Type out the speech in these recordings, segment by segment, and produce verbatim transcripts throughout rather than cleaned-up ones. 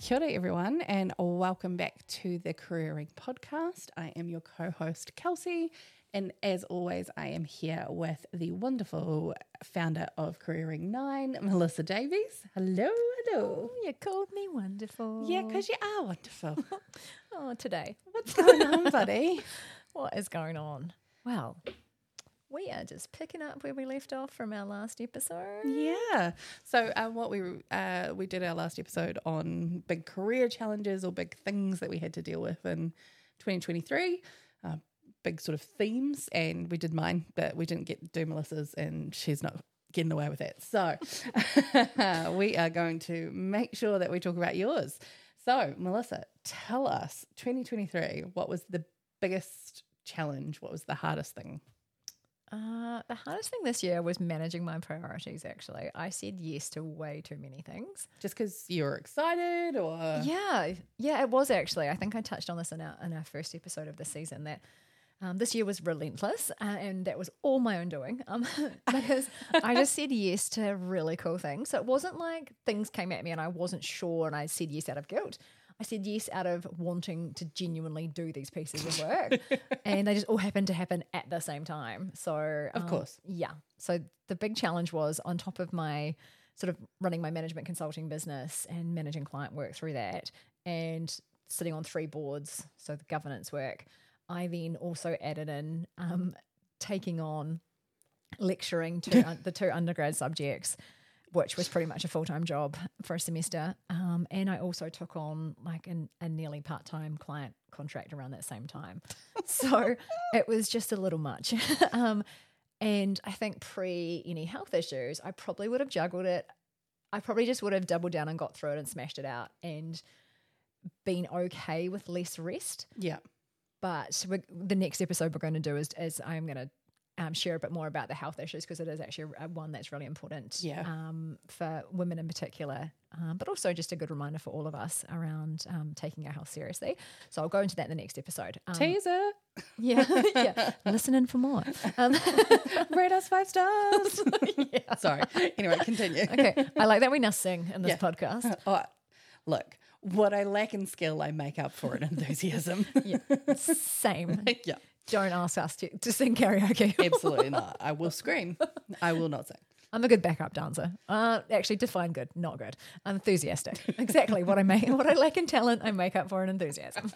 Kia ora everyone, and welcome back to the Careering Podcast. I am your co-host Kelsey, and as always I am here with the wonderful founder of Careering Nine, Melissa Davies. Hello, hello. Oh, you called me wonderful. Yeah, because you are wonderful. Oh, today. What's going on, buddy? What is going on? Well, we are just picking up where we left off from our last episode. Yeah. So uh, what we uh, we did our last episode on big career challenges or big things that we had to deal with in twenty twenty-three, uh, big sort of themes, and we did mine, but we didn't get to do Melissa's, and she's not getting away with it. So we are going to make sure that we talk about yours. So Melissa, tell us, twenty twenty-three, what was the biggest challenge? What was the hardest thing? Uh, the hardest thing this year was managing my priorities, actually. I said yes to way too many things. Just because you were excited or? Yeah, yeah, it was actually. I think I touched on this in our, in our first episode of the season that um, this year was relentless uh, and that was all my own doing um, because I just said yes to really cool things. So it wasn't like things came at me and I wasn't sure and I said yes out of guilt. I said yes out of wanting to genuinely do these pieces of work, and they just all happened to happen at the same time. So, of um, course, yeah. So the big challenge was on top of my sort of running my management consulting business and managing client work through that, and sitting on three boards, so the governance work. I then also added in um, taking on lecturing to un- the two undergrad subjects, which was pretty much a full-time job for a semester. Um, and I also took on like an, a nearly part-time client contract around that same time. So it was just a little much. um, and I think pre any health issues, I probably would have juggled it. I probably just would have doubled down and got through it and smashed it out and been okay with less rest. Yeah. But we're, the next episode we're going to do is, is I'm going to Um, share a bit more about the health issues because it is actually a, one that's really important yeah. um, for women in particular, um, but also just a good reminder for all of us around um, taking our health seriously. So I'll go into that in the next episode. Um, Teaser. Yeah, yeah. Listen in for more. Um, Rate us five stars. yeah. Sorry. Anyway, continue. Okay. I like that we now sing in this Yeah. podcast. Oh, look, what I lack in skill, I make up for in enthusiasm. Yeah. Same. Yeah. Don't ask us to, to sing karaoke. Absolutely not. I will scream. I will not sing. I'm a good backup dancer. Uh, actually, define good, not good. I'm enthusiastic. Exactly what I make. What I lack in talent, I make up for in enthusiasm.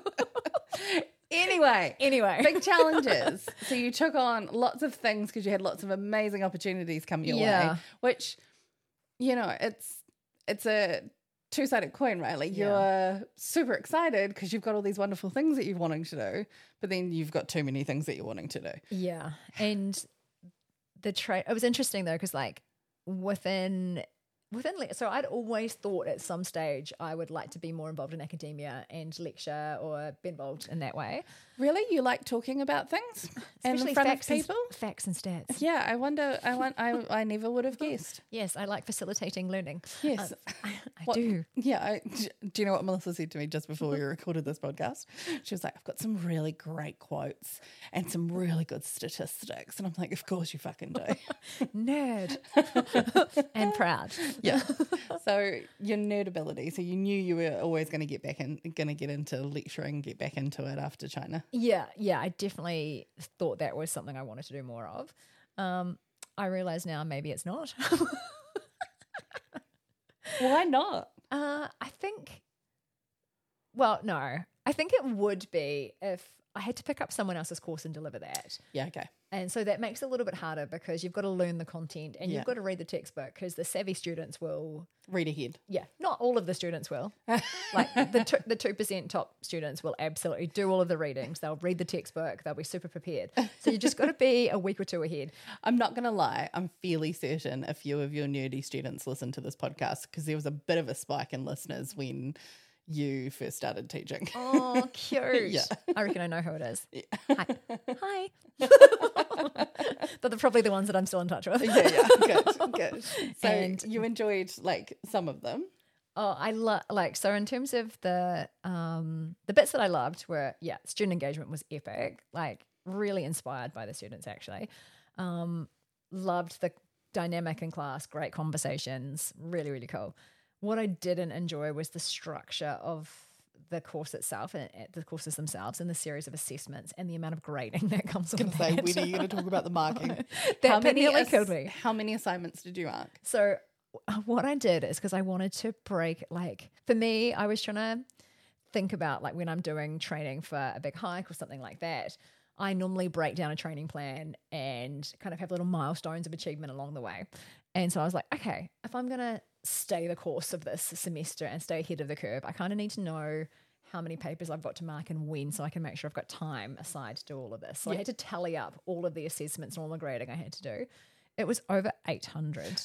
Anyway, Anyway, big challenges. So you took on lots of things because you had lots of amazing opportunities come your Yeah. way, which, you know, it's it's a two-sided coin, right? Like Yeah. you're super excited because you've got all these wonderful things that you're wanting to do, but then you've got too many things that you're wanting to do. yeah. And the trade, it was interesting though, because like within, within, le- so I'd always thought at some stage I would like to be more involved in academia and lecture or be involved in that way. Really? You like talking about things and in Especially front of facts and, people? facts and stats. Yeah, I wonder, I want, I, I never would have guessed. Yes, I like facilitating learning. Yes. Uh, I, I What- do. Yeah. I, do you know what Melissa said to me just before we recorded this podcast? She was like, I've got some really great quotes and some really good statistics. And I'm like, of course you fucking do. Nerd. And proud. Yeah. So your nerd ability. So you knew you were always going to get back in, going to get into lecturing, get back into it after China. Yeah, yeah, I definitely thought that was something I wanted to do more of. Um, I realise now maybe it's not. Why not? uh, I think, well, no, I think it would be if I had to pick up someone else's course and deliver that. Yeah. Okay. And so that makes it a little bit harder because you've got to learn the content and Yeah. you've got to read the textbook because the savvy students will, Read ahead. yeah, not all of the students will. Like the two, the two percent top students will absolutely do all of the readings. They'll read the textbook. They'll be super prepared. So you just got to be a week or two ahead. I'm not going to lie. I'm fairly certain a few of your nerdy students listen to this podcast because there was a bit of a spike in listeners when you first started teaching. Oh, cute. Yeah. I reckon I know who it is. Hi. Hi. But they're probably the ones that I'm still in touch with. yeah, yeah, good, good. So And- you enjoyed like some of them. Oh, I love like so in terms of the um the bits that I loved were yeah, student engagement was epic. Like really inspired by the students actually. Um loved the dynamic in class, great conversations, really really cool. what I didn't enjoy was the structure of the course itself and the courses themselves and the series of assessments and the amount of grading that comes with that. Say, when are you going to talk about the marking? That how bit many nearly ass- killed me. How many assignments did you mark? So what I did is because I wanted to break, like for me, I was trying to think about like when I'm doing training for a big hike or something like that, I normally break down a training plan and kind of have little milestones of achievement along the way. And so I was like, okay, if I'm going to stay the course of this semester and stay ahead of the curve, I kind of need to know how many papers I've got to mark and when, so I can make sure I've got time aside to do all of this. So Yeah. I had to tally up all of the assessments and all the grading I had to do. It was over eight hundred.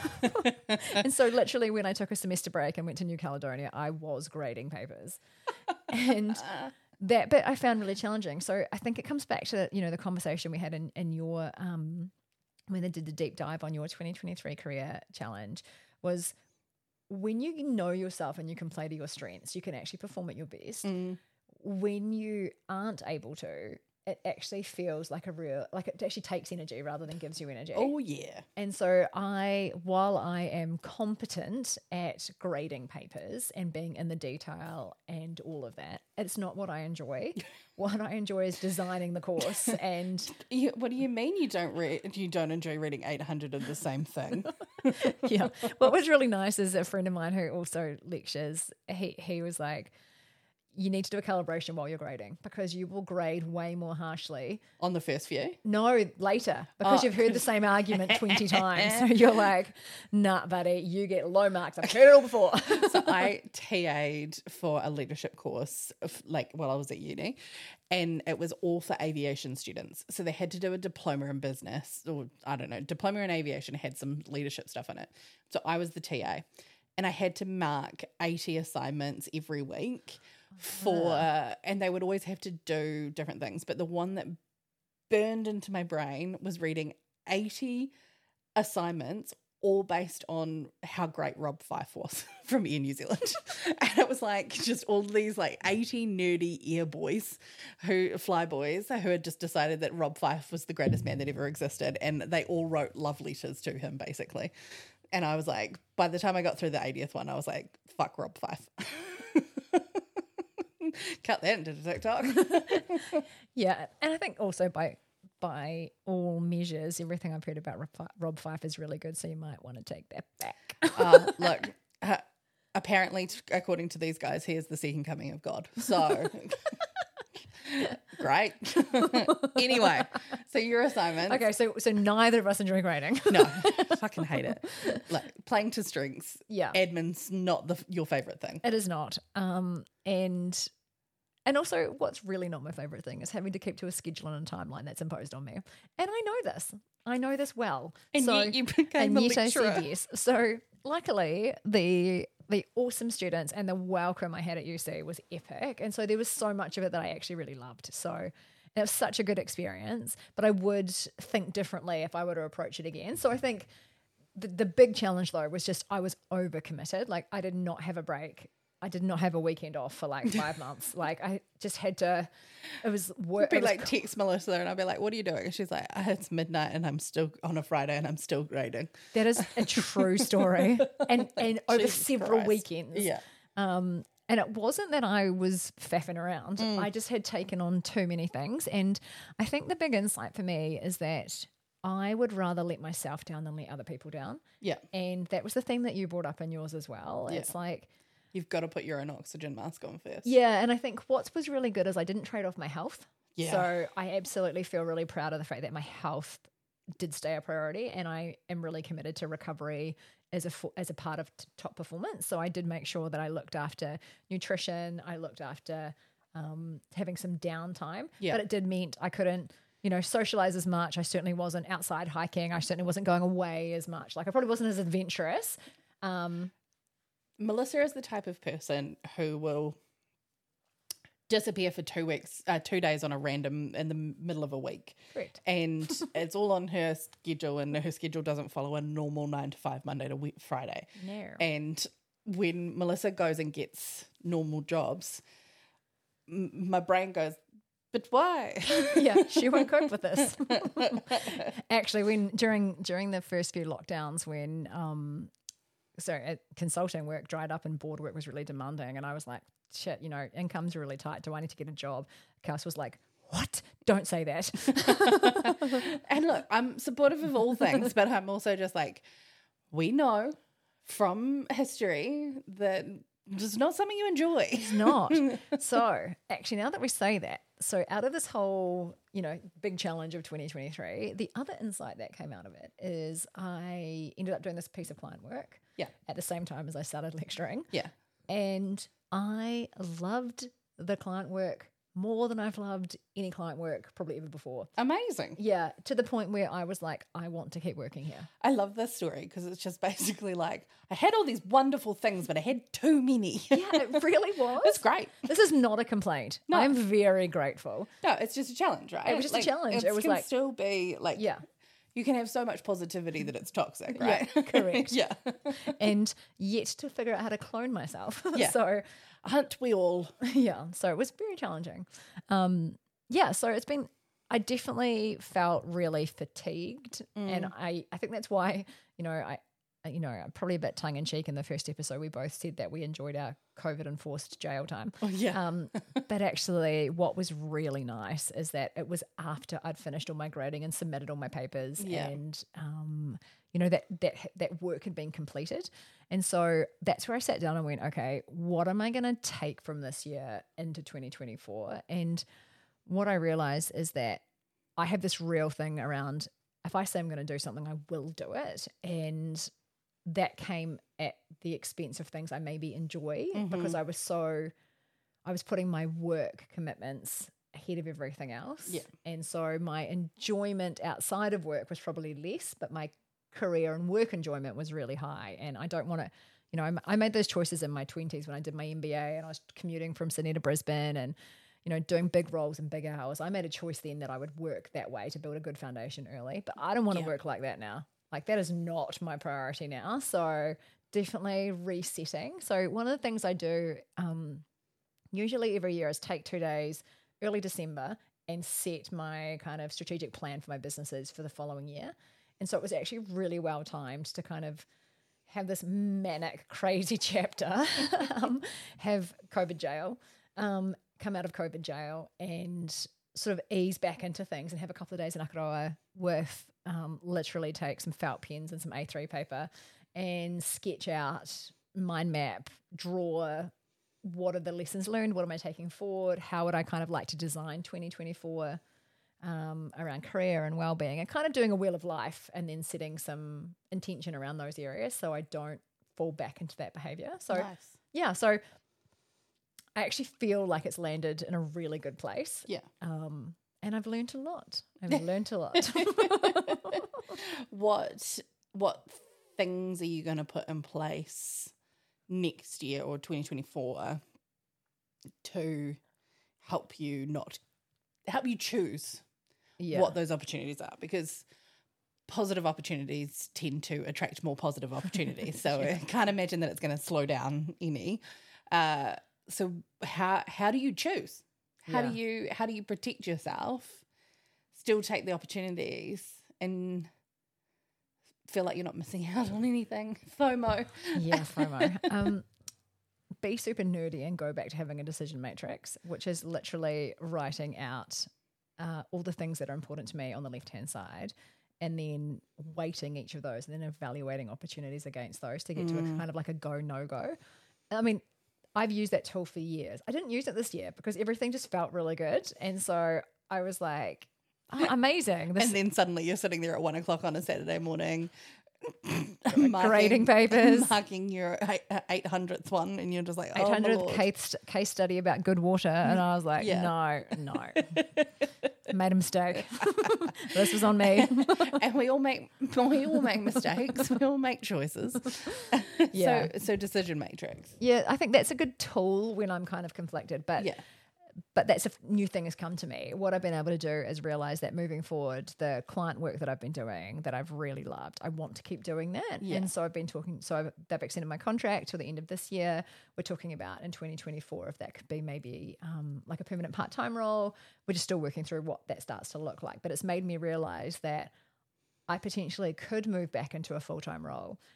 And so literally when I took a semester break and went to New Caledonia, I was grading papers. And that bit I found really challenging. So I think it comes back to, you know, the conversation we had in, in your, um, when they did the deep dive on your twenty twenty-three career challenge, was when you know yourself and you can play to your strengths, you can actually perform at your best. Mm. When you aren't able to, it actually feels like a real, like it actually takes energy rather than gives you energy. Oh, yeah. And so I, while I am competent at grading papers and being in the detail and all of that, it's not what I enjoy. What I enjoy is designing the course. And You, what do you mean you don't re- you don't enjoy reading eight hundred of the same thing? yeah, what was really nice is a friend of mine who also lectures, he, he was like, you need to do a calibration while you're grading because you will grade way more harshly. On the first few? No, later, because Oh. you've heard the same argument twenty times. So you're like, nah, buddy, you get low marks. I've heard it all before. So I T A'd for a leadership course, of, like while I was at uni, and it was all for aviation students. So they had to do a diploma in business, or I don't know, diploma in aviation had some leadership stuff in it. So I was the T A, and I had to mark eighty assignments every week for, uh, and they would always have to do different things. But the one that burned into my brain was reading eighty assignments, all based on how great Rob Fife was from Air New Zealand. And it was like just all these like eighty nerdy air boys who fly boys who had just decided that Rob Fife was the greatest man that ever existed. And they all wrote love letters to him basically. And I was like, by the time I got through the eightieth one, I was like, fuck Rob Fife. Cut that into TikTok. Yeah, and I think also by by all measures, everything I've heard about Rob Fi- Rob Fife is really good, so you might want to take that back. uh, look, uh, apparently, t- according to these guys, he is the second coming of God. So, great. Anyway, so your assignment. Okay, so so neither of us enjoy grading. No, fucking hate it. Like playing to strengths. Yeah. Admin's not the your favorite thing. It is not. Um, and and also, what's really not my favorite thing is having to keep to a schedule and a timeline that's imposed on me. And I know this. I know this well. And so, yet you became and a yet I lecturer. said yes. So luckily, the the awesome students and the welcome I had at U C was epic. And so there was so much of it that I actually really loved. So it was such a good experience. But I would think differently if I were to approach it again. So I think the, the big challenge though was just I was overcommitted. Like I did not have a break. I did not have a weekend off for like five months. Like I just had to, it was work. I'd be it was like, text Melissa and I'd be like, what are you doing? And she's like, oh, it's midnight and I'm still on a Friday and I'm still grading. That is a true story. And and over Jesus several Christ. weekends. Yeah. Um, and it wasn't that I was faffing around. Mm. I just had taken on too many things. And I think the big insight for me is that I would rather let myself down than let other people down. Yeah. And that was the theme that you brought up in yours as well. Yeah. It's like, You've got to put your own oxygen mask on first. yeah, and I think what was really good is I didn't trade off my health. Yeah. So I absolutely feel really proud of the fact that my health did stay a priority, and I am really committed to recovery as a fo- as a part of t- top performance. So I did make sure that I looked after nutrition. I looked after um, having some downtime. Yeah. But it did mean I couldn't, you know, socialize as much. I certainly wasn't outside hiking. I certainly wasn't going away as much. Like I probably wasn't as adventurous. Um, Melissa is the type of person who will disappear for two weeks, uh, two days on a random in the middle of a week. Correct. And it's all on her schedule, and her schedule doesn't follow a normal nine to five Monday to we- Friday. No. And when Melissa goes and gets normal jobs, m- my brain goes, but why? Yeah, she won't cope with this. Actually, when during during the first few lockdowns, when um, sorry, uh, consulting work dried up and board work was really demanding. And I was like, shit, you know, income's really tight. Do I need to get a job? Cass was like, what? Don't say that. And look, I'm supportive of all things, but I'm also just like, we know from history that it's not something you enjoy. It's not. So actually, now that we say that, so out of this whole, you know, big challenge of twenty twenty-three, the other insight that came out of it is I ended up doing this piece of client work Yeah. at the same time as I started lecturing. Yeah. And I loved the client work more than I've loved any client work probably ever before. Amazing. Yeah, to the point where I was like, I want to keep working here. I love this story because it's just basically like, I had all these wonderful things, but I had too many. Yeah, it really was. It's great. This is not a complaint. No. I'm very grateful. No, it's just a challenge, right? It was just a challenge. It was can like- still be like, Yeah. you can have so much positivity that it's toxic, right? Yeah, correct. Yeah. And yet to figure out how to clone myself. Yeah. So Aren't we all? yeah, so it was very challenging. Um, yeah, so it's been, I definitely felt really fatigued. Mm. And I, I think that's why, you know, I, you know, probably a bit tongue in cheek in the first episode, we both said that we enjoyed our COVID enforced jail time. Oh, yeah. Um, but actually what was really nice is that it was after I'd finished all my grading and submitted all my papers Yeah. and, um, you know, that, that, that work had been completed. And so that's where I sat down and went, okay, what am I going to take from this year into twenty twenty-four? And what I realized is that I have this real thing around, if I say I'm going to do something, I will do it. And that came at the expense of things I maybe enjoy Mhm. because I was so, I was putting my work commitments ahead of everything else. Yeah. And so my enjoyment outside of work was probably less, but my career and work enjoyment was really high. And I don't want to, you know, I, I made those choices in my twenties when I did my M B A and I was commuting from Sydney to Brisbane and, you know, doing big roles and big hours. I made a choice then that I would work that way to build a good foundation early, but I don't want to Yeah. work like that now. Like that is not my priority now. So definitely resetting. So one of the things I do um, usually every year is take two days, early December, and set my kind of strategic plan for my businesses for the following year. And so it was actually really well timed to kind of have this manic, crazy chapter, um, have COVID jail, um, come out of COVID jail and sort of ease back into things and have a couple of days in Akaroa with um, literally take some felt pens and some A three paper and sketch out, mind map, draw what are the lessons learned, what am I taking forward, how would I kind of like to design twenty twenty-four um, around career and well-being, and kind of doing a wheel of life and then setting some intention around those areas so I don't fall back into that behavior. So Nice. yeah, so I actually feel like it's landed in a really good place. Yeah. Um, and I've learned a lot. I've learned a lot. What what things are you going to put in place next year or twenty twenty-four to help you not help you choose Yeah. what those opportunities are? Because positive opportunities tend to attract more positive opportunities. So I can't imagine that it's going to slow down any. Uh, so how how do you choose? How Yeah. do you how do you protect yourself, still take the opportunities, and feel like you're not missing out on anything? FOMO. Yeah, FOMO. Um, be super nerdy and go back to having a decision matrix, which is literally writing out uh, all the things that are important to me on the left-hand side and then weighting each of those and then evaluating opportunities against those to get to a kind of like a go, no-go. I mean, I've used that tool for years. I didn't use it this year because everything just felt really good. And so I was like, oh, amazing. This And then suddenly you're sitting there at one o'clock on a Saturday morning, grading papers. marking your eight hundredth one, and you're just like, oh, eight my hundredth Lord. case, case study about good water. And I was like, Yeah. no, no. Made a mistake. This was on me. And we all make we all make mistakes. We all make choices. Yeah. So so decision matrix. Yeah, I think that's a good tool when I'm kind of conflicted. But Yeah. but that's a f- new thing has come to me. What I've been able to do is realize that moving forward, the client work that I've been doing that I've really loved, I want to keep doing that. Yeah. And so I've been talking, so I've, they've extended my contract till the end of this year. We're talking about in twenty twenty-four if that could be maybe um, like a permanent part-time role. We're just still working through what that starts to look like. But it's made me realize that I potentially could move back into a full-time role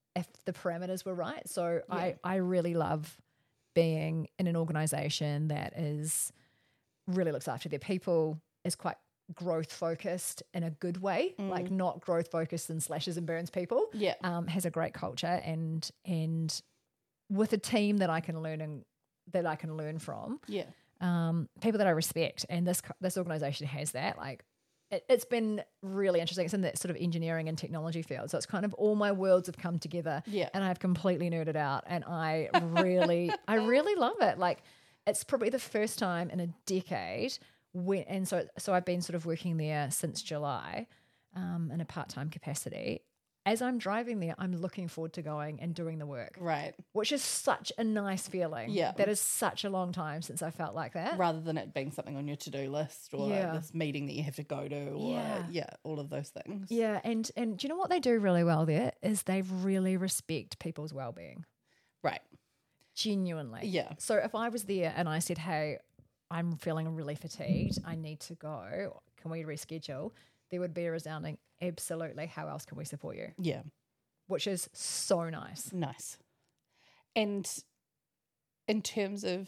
if the parameters were right. So Yeah. I, I really love being in an organization that is really looks after their people, is quite growth focused in a good way, Mm. like not growth focused and slashes and burns people. Yeah. Um, has a great culture and and with a team that I can learn and that I can learn from. Yeah. Um, people that I respect, and this co- this organization has that. Like, it, it's been really interesting. It's in that sort of engineering and technology field, so it's kind of all my worlds have come together. Yeah. And I've completely nerded out, and I really, I really love it. Like, it's probably the first time in a decade when, and so so I've been sort of working there since July, um, in a part time capacity. As I'm driving there, I'm looking forward to going and doing the work, Right. which is such a nice feeling. Yeah. That is such a long time since I felt like that. Rather than it being something on your to-do list or Yeah. this meeting that you have to go to or Yeah. yeah, all of those things. Yeah, and and do you know what they do really well there is they really respect people's well-being. Right. Genuinely. Yeah. So if I was there and I said, "Hey, I'm feeling really fatigued. I need to go. Can we reschedule?" There would be a resounding absolutely. How else can we support you? Yeah. Which is so nice. Nice. And in terms of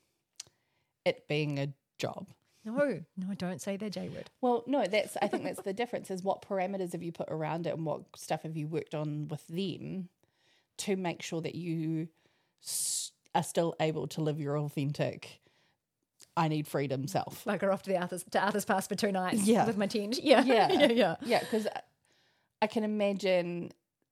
it being a job, No, no, don't say the J word. well, no, that's I think that's the difference is what parameters have you put around it and what stuff have you worked on with them to make sure that you s- are still able to live your authentic I need freedom self. Like, we're off to the Arthur's to Arthur's Pass for two nights Yeah. with my tent. Yeah, Yeah. yeah, yeah. Yeah, because I can imagine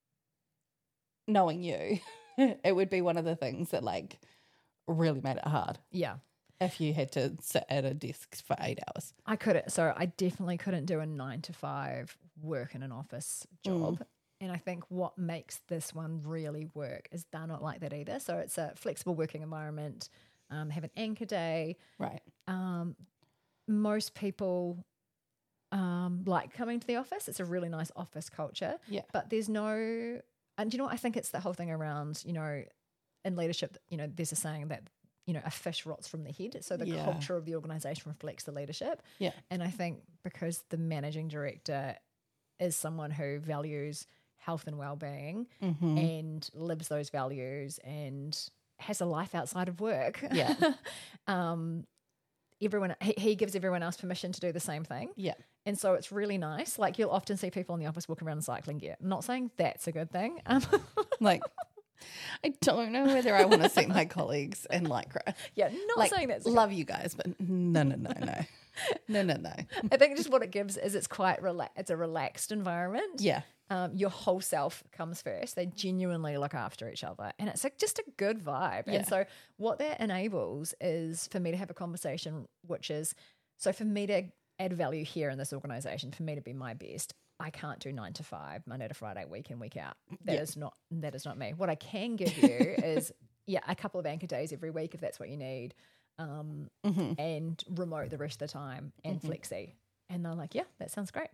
knowing you, it would be one of the things that like really made it hard Yeah. if you had to sit at a desk for eight hours. I couldn't. So I definitely couldn't do a nine to five work in an office job. Mm. And I think what makes this one really work is they're not like that either. So it's a flexible working environment. Um, have an anchor day. Right. Um, most people um, like coming to the office. It's a really nice office culture. Yeah. But there's no, and do you know what? I think it's the whole thing around, you know, in leadership, you know, there's a saying that, you know, a fish rots from the head. So the Yeah. culture of the organization reflects the leadership. Yeah. And I think because the managing director is someone who values health and well-being Mm-hmm. and lives those values and has a life outside of work. Yeah. um, everyone he, he gives everyone else permission to do the same thing. Yeah. And so it's really nice. Like, you'll often see people in the office walking around in cycling gear. I'm not saying that's a good thing. Um, Like, I don't know whether I want to see my colleagues in lycra. yeah, not Like, saying that's a good love you guys, but no, no, no, no. No, no, no. I think just what it gives is it's quite rela- it's a relaxed environment. Yeah. Um, your whole self comes first. They genuinely look after each other, and it's like just a good vibe. Yeah. And so what that enables is for me to have a conversation, which is so for me to add value here in this organization, for me to be my best. I can't do nine to five, Monday to Friday, week in, week out. That Yeah. is not that is not me. What I can give you is yeah, a couple of anchor days every week if that's what you need. Um, Mm-hmm. and remote the rest of the time and Mhm. flexi. And they're like, yeah, that sounds great.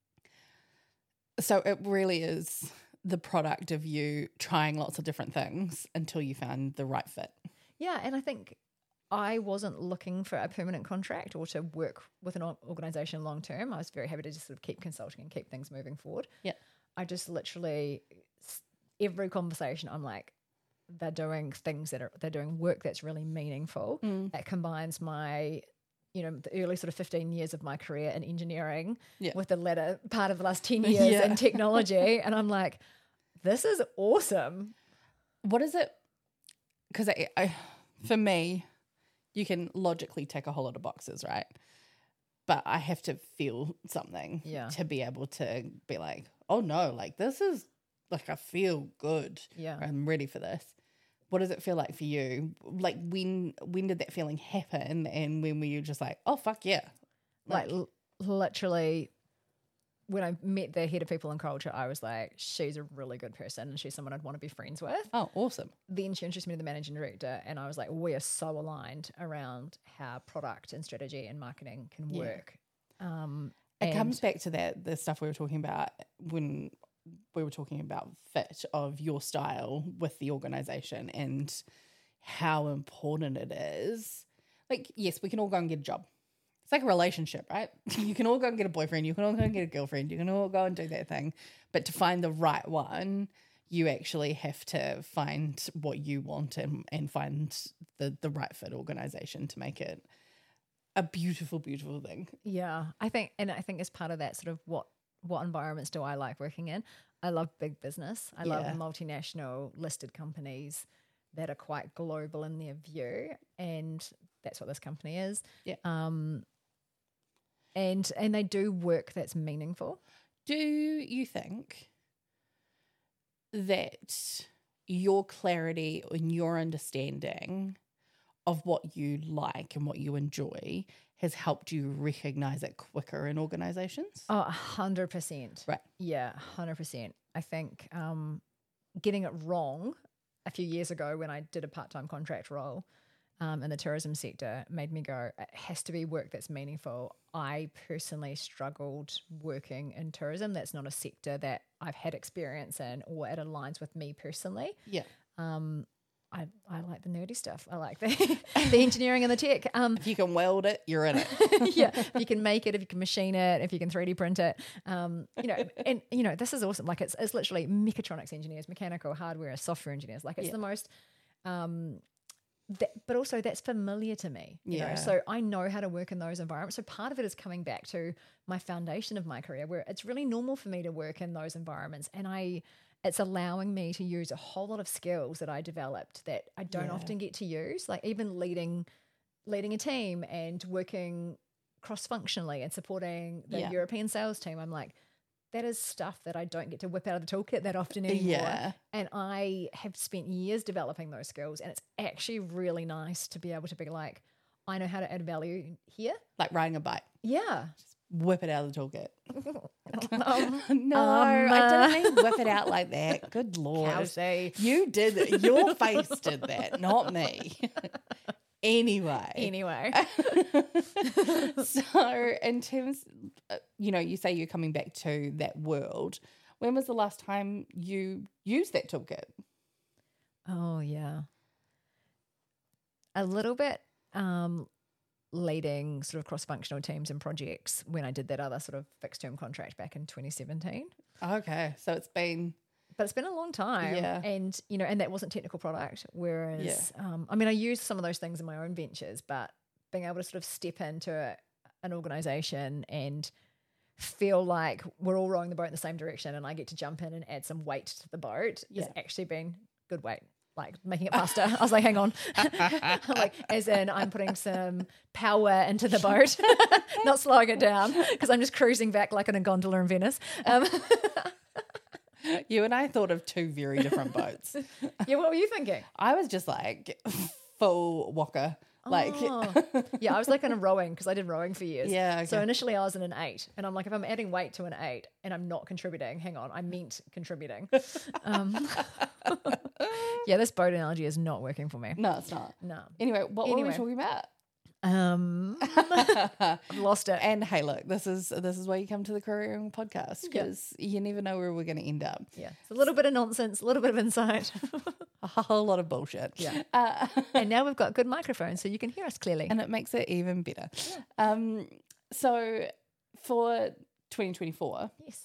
So it really is the product of you trying lots of different things until you found the right fit. Yeah. And I think I wasn't looking for a permanent contract or to work with an or- organization long term. I was very happy to just sort of keep consulting and keep things moving forward. Yeah. I just literally, s- every conversation, I'm like, they're doing things that are, they're doing work that's really meaningful. Mm. That combines my, you know, the early sort of fifteen years of my career in engineering Yeah. with the latter part of the last ten years Yeah. in technology. And I'm like, this is awesome. What is it? Because I, I, for me, you can logically tick a whole lot of boxes, right? But I have to feel something Yeah. to be able to be like, oh no, like this is like I feel good. Yeah. I'm ready for this. What does it feel like for you? Like when when did that feeling happen, and when were you just like, oh fuck yeah, Like, l- literally, when I met the head of people and culture, I was like, she's a really good person and she's someone I'd want to be friends with. oh awesome, Then she introduced me to the managing director, and I was like, we are so aligned around how product and strategy and marketing can Yeah. work. Um, it and- comes back to that the stuff we were talking about when we were talking about fit of your style with the organization and how important it is. Like, yes, we can all go and get a job. It's like a relationship, right? You can all go and get a boyfriend. You can all go and get a girlfriend. You can all go and do that thing. But to find the right one, you actually have to find what you want and, and find the, the right fit organization to make it a beautiful, beautiful thing. Yeah, I think, and I think as part of that sort of what what environments do I like working in? I love big business. I love Yeah. multinational listed companies that are quite global in their view, and that's what this company is. Yeah. Um, and and they do work that's meaningful. Do you think that your clarity and your understanding of what you like and what you enjoy has helped you recognize it quicker in organizations? Oh, a hundred percent. Right. Yeah, a hundred percent. I think um, getting it wrong a few years ago when I did a part-time contract role um, in the tourism sector made me go, it has to be work that's meaningful. I personally struggled working in tourism. That's not a sector that I've had experience in or it aligns with me personally. Yeah. Um, I, I like the nerdy stuff. I like the, the engineering and the tech. Um, If you can weld it, you're in it. yeah, if you can make it, if you can machine it, if you can three D print it, um, you know, and you know, this is awesome. Like it's it's literally mechatronics engineers, mechanical, hardware, software engineers. Like it's Yeah. the most, um, that, but also that's familiar to me. You Yeah. know, so I know how to work in those environments. So part of it is coming back to my foundation of my career, where it's really normal for me to work in those environments, and I. It's allowing me to use a whole lot of skills that I developed that I don't Yeah. often get to use, like even leading leading a team and working cross-functionally and supporting the Yeah. European sales team. I'm like, that is stuff that I don't get to whip out of the toolkit that often anymore. Yeah. And I have spent years developing those skills, and it's actually really nice to be able to be like, I know how to add value here. Like riding a bike. Yeah. Whip it out of the toolkit. Um, no, um, I didn't mean whip it out like that. Good Lord. Kelsey. You did it. Your face did that, not me. Anyway. Anyway. So in terms, uh, you know, you say you're coming back to that world. When was the last time you used that toolkit? Oh, yeah. A little bit um, leading sort of cross-functional teams and projects when I did that other sort of fixed-term contract back in twenty seventeen. Okay. So it's been, But it's been a long time. Yeah. And, you know, and that wasn't technical product. Whereas, um, I mean, I used some of those things in my own ventures, but being able to sort of step into a, an organization and feel like we're all rowing the boat in the same direction and I get to jump in and add some weight to the boat Yeah. has actually been good weight. Like making it faster. I was like, hang on. Like, as in, I'm putting some power into the boat, not slowing it down because I'm just cruising back like in a gondola in Venice. Um, you and I thought of two very different boats. yeah, what were you thinking? I was just like full waka. Like, Oh. Yeah, I was like in a rowing because I did rowing for years. Yeah, okay. So initially I was in an eight, and I'm like, if I'm adding weight to an eight and I'm not contributing, hang on, I meant contributing. Um, yeah, this boat analogy is not working for me. no, it's not. No. Anyway, what were Anyway. we talking about? Um, I've lost it. And hey, look, this is this is why you come to the Careering Podcast, Yeah. because you never know where we're going to end up. Yeah, it's a little bit of nonsense, a little bit of insight. A whole lot of bullshit. Yeah. Uh, And now we've got good microphones so you can hear us clearly. and it makes it even better. Um, so for twenty twenty-four, Yes.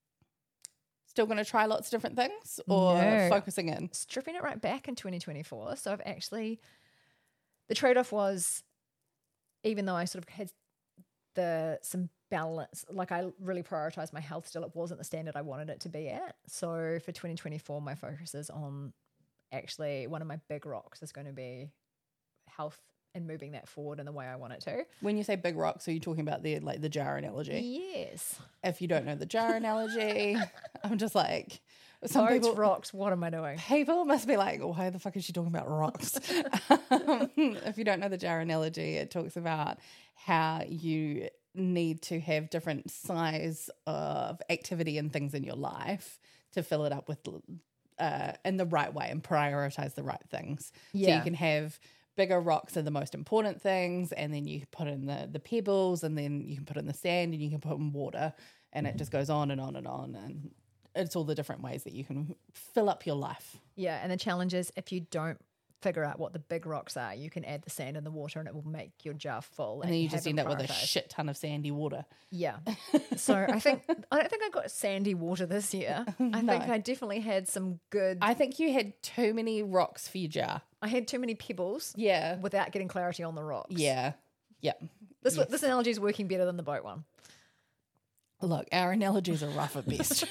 still going to try lots of different things, or No. focusing in? Stripping it right back in twenty twenty-four. So I've actually, the trade-off was, even though I sort of had the some balance, like I really prioritized my health still, it wasn't the standard I wanted it to be at. So for twenty twenty-four, my focus is on actually one of my big rocks is going to be health and moving that forward in the way I want it to. When you say big rocks, are you talking about the like the jar analogy? Yes. If you don't know the jar analogy, I'm just like, some Boats, people rocks, what am I doing? People must be like, why the fuck is she talking about rocks? um, if you don't know the jar analogy, it talks about how you need to have different size of activity and things in your life to fill it up with uh, in the right way and prioritize the right things. So Yeah. you can have bigger rocks are the most important things, and then you put in the, the pebbles, and then you can put in the sand, and you can put in water, and it just goes on and on and on, and it's all the different ways that you can fill up your life. Yeah, and the challenge is if you don't figure out what the big rocks are, you can add the sand and the water and it will make your jar full. And then you have just them end up with a prioritised. shit ton of sandy water. Yeah. So I think, I don't think I got sandy water this year. I No. think I definitely had some good, I, I think you had too many rocks for your jar. had too many pebbles Yeah. without getting clarity on the rocks. Yeah. Yeah. This, Yes. this analogy is working better than the boat one. Look, our analogies are rough at best.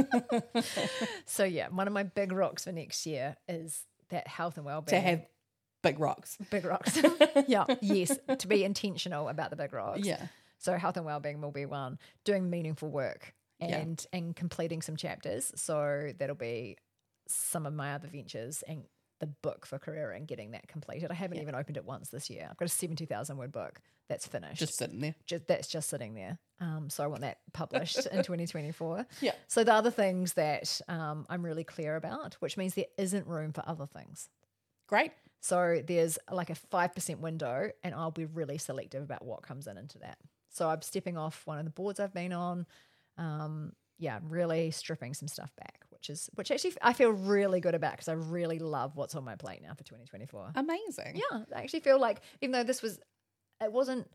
So yeah, one of my big rocks for next year is that health and To well-being. have big rocks. Big rocks. Yeah. Yes. To be intentional about the big rocks. Yeah. So health and well-being will be one. Doing meaningful work Yeah. and and completing some chapters. So that'll be some of my other ventures and the book for career and getting that completed. I haven't Yeah. even opened it once this year. I've got a seventy thousand word book that's finished. Just sitting there. Just, that's just sitting there. Um, so I want that published in twenty twenty-four. Yeah. So the other things that um, I'm really clear about, which means there isn't room for other things. Great. So there's like a five percent window and I'll be really selective about what comes in into that. So I'm stepping off one of the boards I've been on. Um, yeah, really stripping some stuff back, which is, which actually I feel really good about because I really love what's on my plate now for twenty twenty-four. Amazing. Yeah, I actually feel like even though this was, it wasn't,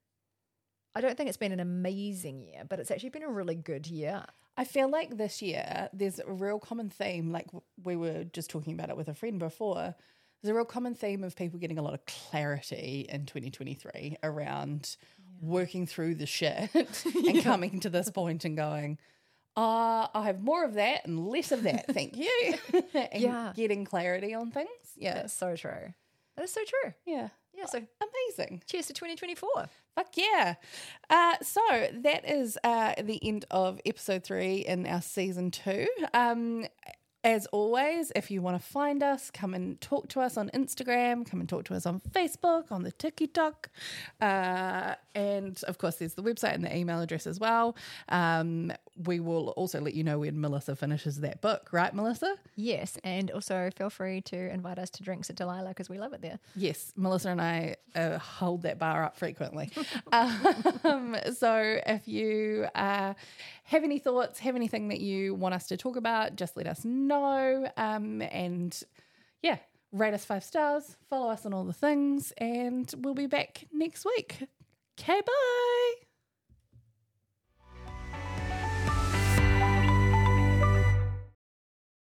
I don't think it's been an amazing year, but it's actually been a really good year. I feel like this year there's a real common theme, like w- we were just talking about it with a friend before. There's a real common theme of people getting a lot of clarity in twenty twenty-three around working through the shit and coming to this point and going, uh, I have more of that and less of that, thank you. And Yeah. getting clarity on things. Yeah. That's so true. That is so true. Yeah. Yeah, so Amazing. cheers to twenty twenty-four. Fuck yeah. Uh, so that is uh, the end of episode three in our season two. Um, as always, if you want to find us, come and talk to us on Instagram, come and talk to us on Facebook, on the TikTok. Uh, and of course, there's the website and the email address as well. Um, we will also let you know when Melissa finishes that book, right, Melissa? Yes, and also feel free to invite us to drinks at Delilah because we love it there. Yes, Melissa and I uh, hold that bar up frequently. um, so if you uh, have any thoughts, have anything that you want us to talk about, just let us know. Um, and yeah, rate us five stars, follow us on all the things, and we'll be back next week. Okay, bye.